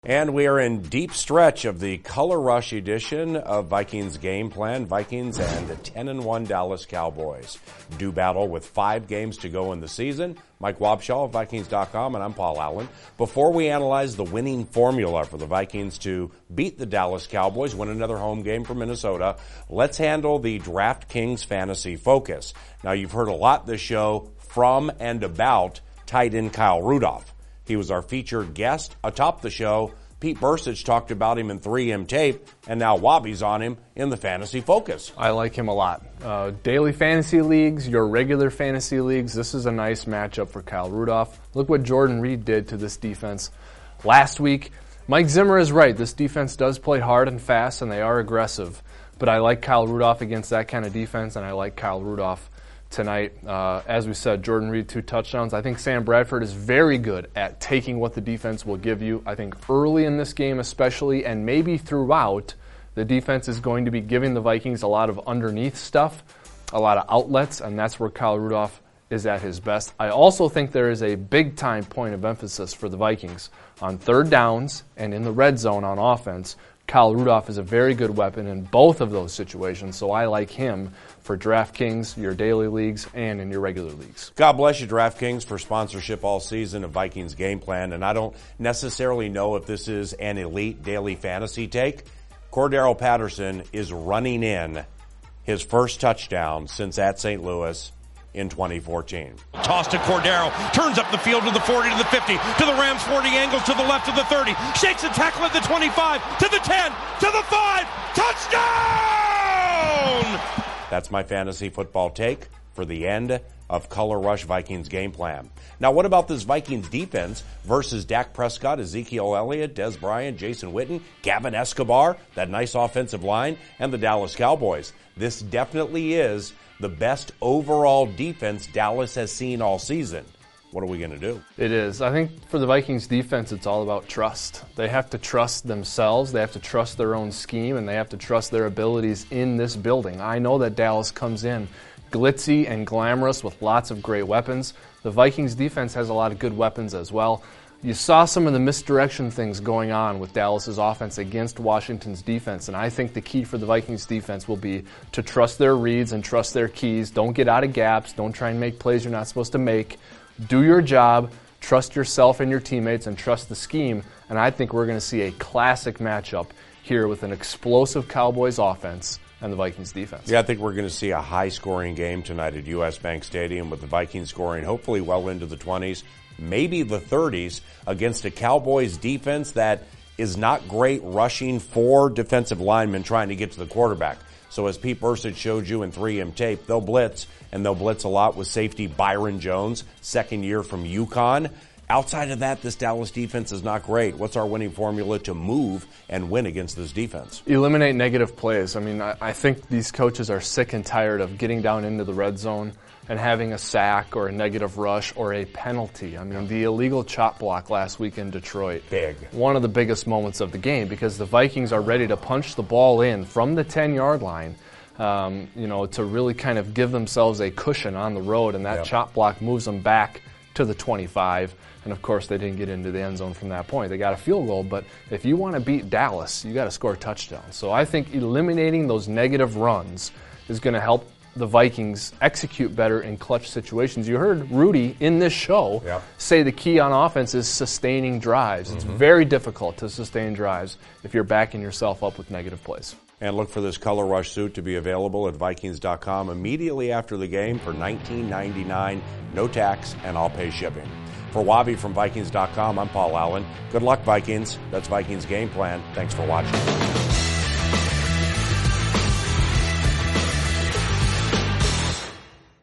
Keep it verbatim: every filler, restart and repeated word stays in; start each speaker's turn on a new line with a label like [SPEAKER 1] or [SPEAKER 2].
[SPEAKER 1] And we are in deep stretch of the Color Rush edition of Vikings Game Plan. Vikings and the ten and one Dallas Cowboys do battle with five games to go in the season. Mike Wobschall of Vikings dot com, and I'm Paul Allen. Before we analyze the winning formula for the Vikings to beat the Dallas Cowboys, win another home game for Minnesota, let's handle the DraftKings Fantasy Focus. Now, you've heard a lot this show from and about tight end Kyle Rudolph. He was our featured guest atop the show. Pete Bercich talked about him in three M tape, and now Wobby's on him in the Fantasy Focus.
[SPEAKER 2] I like him a lot. Uh, daily fantasy leagues, your regular fantasy leagues, this is a nice matchup for Kyle Rudolph. Look what Jordan Reed did to this defense last week. Mike Zimmer is right. This defense does play hard and fast, and they are aggressive. But I like Kyle Rudolph against that kind of defense, and I like Kyle Rudolph tonight. Uh, as we said, Jordan Reed, two touchdowns. I think Sam Bradford is very good at taking what the defense will give you. I think early in this game especially, and maybe throughout, the defense is going to be giving the Vikings a lot of underneath stuff, a lot of outlets, and that's where Kyle Rudolph is at his best. I also think there is a big-time point of emphasis for the Vikings on third downs and in the red zone on offense. Kyle Rudolph is a very good weapon in both of those situations, so I like him for DraftKings, your daily leagues, and in your regular leagues.
[SPEAKER 1] God bless you, DraftKings, for sponsorship all season of Vikings Game Plan, and I don't necessarily know if this is an elite daily fantasy take. Cordero Patterson is running in his first touchdown since at Saint Louis in twenty fourteen.
[SPEAKER 3] Tossed to Cordero, turns up the field to the forty, to the fifty, to the Rams forty, angles to the left to the thirty, shakes a tackle at the twenty-five, to the ten, to the five, touchdown!
[SPEAKER 1] That's my fantasy football take for the end of Color Rush Vikings Game Plan. Now, what about this Vikings defense versus Dak Prescott, Ezekiel Elliott, Dez Bryant, Jason Witten, Gavin Escobar, that nice offensive line, and the Dallas Cowboys? This definitely is the best overall defense Dallas has seen all season. What are we going to do?
[SPEAKER 2] It is. I think for the Vikings defense, it's all about trust. They have to trust themselves, they have to trust their own scheme, and they have to trust their abilities in this building. I know that Dallas comes in glitzy and glamorous with lots of great weapons. The Vikings defense has a lot of good weapons as well. You saw some of the misdirection things going on with Dallas's offense against Washington's defense, and I think the key for the Vikings defense will be to trust their reads and trust their keys. Don't get out of gaps. Don't try and make plays you're not supposed to make. Do your job, trust yourself and your teammates, and trust the scheme, and I think we're going to see a classic matchup here with an explosive Cowboys offense and the Vikings defense.
[SPEAKER 1] Yeah, I think we're going to see a high-scoring game tonight at U S. Bank Stadium with the Vikings scoring hopefully well into the twenties, maybe the thirties, against a Cowboys defense that is not great rushing for defensive linemen trying to get to the quarterback. So as Pete Bercich showed you in three M tape, they'll blitz, and they'll blitz a lot with safety Byron Jones, second year from UConn. Outside of that, this Dallas defense is not great. What's our winning formula to move and win against this defense?
[SPEAKER 2] Eliminate negative plays. I mean, I, I think these coaches are sick and tired of getting down into the red zone and having a sack or a negative rush or a penalty. I mean, the illegal chop block last week in Detroit.
[SPEAKER 1] Big.
[SPEAKER 2] One of the biggest moments of the game because the Vikings are ready to punch the ball in from the ten-yard line, um, you know, to really kind of give themselves a cushion on the road, and that yep. chop block moves them back to the twenty-five. And, of course, they didn't get into the end zone from that point. They got a field goal, but if you want to beat Dallas, you got to score a touchdown. So I think eliminating those negative runs is going to help the Vikings execute better in clutch situations. You heard Rudy in this show yep. say the key on offense is sustaining drives. Mm-hmm. It's very difficult to sustain drives if you're backing yourself up with negative plays.
[SPEAKER 1] And look for this Color Rush suit to be available at Vikings dot com immediately after the game for nineteen ninety-nine dollars, no tax, and I'll pay shipping. For Wobby from Vikings dot com, I'm Paul Allen. Good luck, Vikings. That's Vikings Game Plan. Thanks for watching.